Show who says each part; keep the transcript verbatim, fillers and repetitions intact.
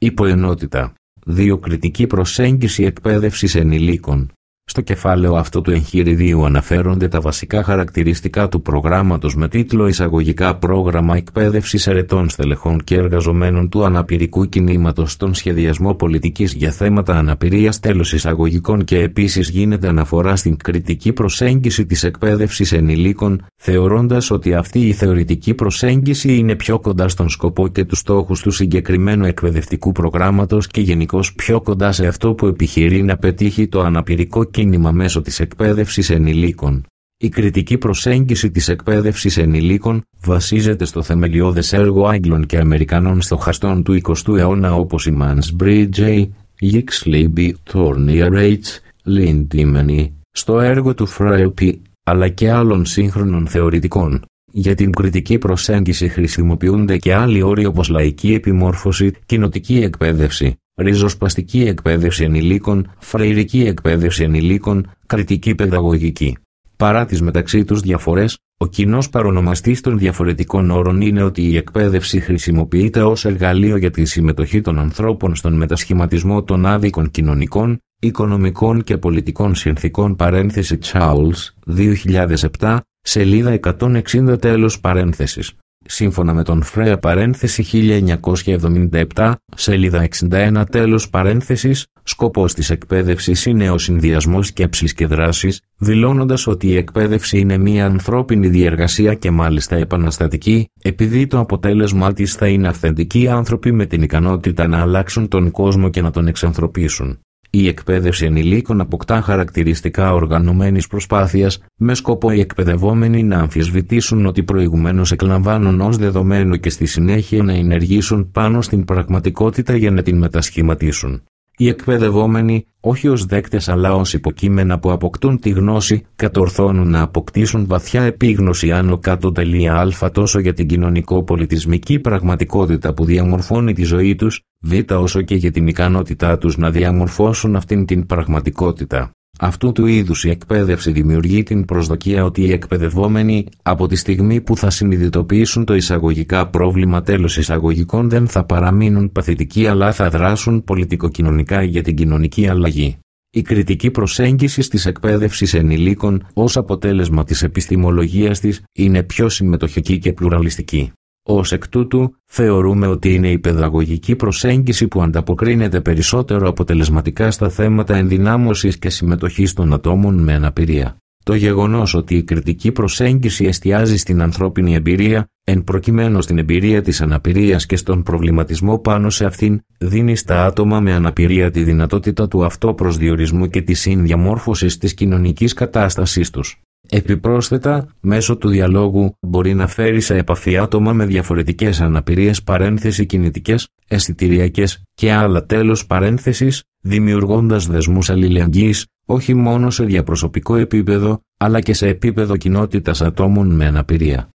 Speaker 1: Υποενότητα δύο. Κριτική προσέγγιση εκπαίδευσης ενηλίκων. Στο κεφάλαιο αυτό του εγχειριδίου αναφέρονται τα βασικά χαρακτηριστικά του προγράμματος με τίτλο «Εισαγωγικά πρόγραμμα εκπαίδευσης ερετών στελεχών και εργαζομένων του αναπηρικού κινήματος στον σχεδιασμό πολιτικής για θέματα αναπηρίας». Τέλος εισαγωγικών. Και επίσης γίνεται αναφορά στην κριτική προσέγγιση της εκπαίδευσης ενηλίκων, θεωρώντας ότι αυτή η θεωρητική προσέγγιση είναι πιο κοντά στον σκοπό και τους στόχους του συγκεκριμένου εκπαιδευτικού προγράμματος και γενικώς πιο κοντά σε αυτό που επιχειρεί να πετύχει το αναπηρικό κίνημα μέσω της εκπαίδευσης ενηλίκων. Η κριτική προσέγγιση της εκπαίδευσης ενηλίκων βασίζεται στο θεμελιώδες έργο Άγγλων και Αμερικανών στοχαστών του εικοστού αιώνα όπως οι Mansbridge, Huxley, B. Thornier H. Lindemann, στο έργο του Frappé, αλλά και άλλων σύγχρονων θεωρητικών. Για την κριτική προσέγγιση χρησιμοποιούνται και άλλοι όροι όπως λαϊκή επιμόρφωση, κοινοτική εκπαίδευση, ριζοσπαστική εκπαίδευση ενηλίκων, φρεϊρική εκπαίδευση ενηλίκων, κριτική παιδαγωγική. Παρά τις μεταξύ τους διαφορές, ο κοινός παρονομαστής των διαφορετικών όρων είναι ότι η εκπαίδευση χρησιμοποιείται ως εργαλείο για τη συμμετοχή των ανθρώπων στον μετασχηματισμό των άδικων κοινωνικών, οικονομικών και πολιτικών συνθήκων. Παρένθεση Charles, δύο χιλιάδες επτά, σελίδα εκατόν εξήντα τέλος παρένθεσης. Σύμφωνα με τον Φρέα παρένθεση χίλια εννιακόσια εβδομήντα επτά, σελίδα εξήντα ένα τέλος παρένθεσης, σκοπός της εκπαίδευσης είναι ο συνδυασμός σκέψης και δράσης, δηλώνοντας ότι η εκπαίδευση είναι μια ανθρώπινη διεργασία και μάλιστα επαναστατική, επειδή το αποτέλεσμά της θα είναι αυθεντικοί άνθρωποι με την ικανότητα να αλλάξουν τον κόσμο και να τον εξανθρωπίσουν. Η εκπαίδευση ενηλίκων αποκτά χαρακτηριστικά οργανωμένης προσπάθειας, με σκοπό οι εκπαιδευόμενοι να αμφισβητήσουν ότι προηγουμένως εκλαμβάνουν ως δεδομένο και στη συνέχεια να ενεργήσουν πάνω στην πραγματικότητα για να την μετασχηματίσουν. Οι εκπαιδευόμενοι, όχι ως δέκτες αλλά ως υποκείμενα που αποκτούν τη γνώση, κατορθώνουν να αποκτήσουν βαθιά επίγνωση άνω κάτω τελεία α τόσο για την κοινωνικο-πολιτισμική πραγματικότητα που διαμορφώνει τη ζωή τους, β όσο και για την ικανότητά τους να διαμορφώσουν αυτήν την πραγματικότητα. Αυτού του είδους η εκπαίδευση δημιουργεί την προσδοκία ότι οι εκπαιδευόμενοι, από τη στιγμή που θα συνειδητοποιήσουν το εισαγωγικά πρόβλημα τέλος εισαγωγικών, δεν θα παραμείνουν παθητικοί αλλά θα δράσουν πολιτικοκοινωνικά για την κοινωνική αλλαγή. Η κριτική προσέγγιση της εκπαίδευσης ενηλίκων, ως αποτέλεσμα της επιστημολογίας της, είναι πιο συμμετοχική και πλουραλιστική. Ως εκ τούτου, θεωρούμε ότι είναι η παιδαγωγική προσέγγιση που ανταποκρίνεται περισσότερο αποτελεσματικά στα θέματα ενδυνάμωσης και συμμετοχής των ατόμων με αναπηρία. Το γεγονός ότι η κριτική προσέγγιση εστιάζει στην ανθρώπινη εμπειρία, εν προκειμένου στην εμπειρία της αναπηρίας και στον προβληματισμό πάνω σε αυτήν, δίνει στα άτομα με αναπηρία τη δυνατότητα του αυτοπροσδιορισμού και της συνδιαμόρφωσης της κοινωνικής κατάστασής τους. Επιπρόσθετα, μέσω του διαλόγου μπορεί να φέρει σε επαφή άτομα με διαφορετικές αναπηρίες παρένθεση κινητικές, αισθητηριακές και άλλα τέλος παρένθεσης, δημιουργώντας δεσμούς αλληλεγγύης, όχι μόνο σε διαπροσωπικό επίπεδο, αλλά και σε επίπεδο κοινότητας ατόμων με αναπηρία.